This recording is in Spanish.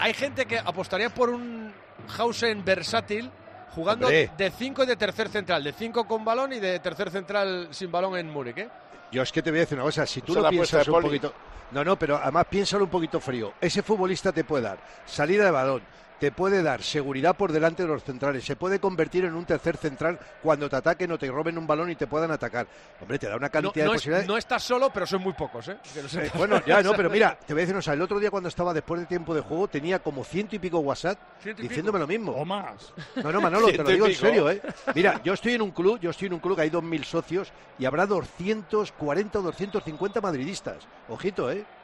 hay gente que apostaría por un Hausen versátil jugando de 5 y de tercer central, de 5 con balón y de tercer central sin balón en Múnich, ¿eh? Yo es que te voy a decir una cosa, si tú lo piensas un poquito... No, pero además piénsalo un poquito frío. Ese futbolista te puede dar salida de balón, te puede dar seguridad por delante de los centrales, se puede convertir en un tercer central cuando te ataquen o te roben un balón y te puedan atacar. Hombre, te da una cantidad de posibilidades. No estás solo, pero son muy pocos, ¿eh? Bueno, ya no, pero mira, te voy a decir una cosa. El otro día cuando estaba después de tiempo de juego tenía como 100 y pico WhatsApp diciéndome lo mismo. O más. No, Manolo, te lo digo en serio, ¿eh? Mira, yo estoy en un club que hay 2.000 socios y habrá 240 o 250 madridistas. Ojito, ¿eh?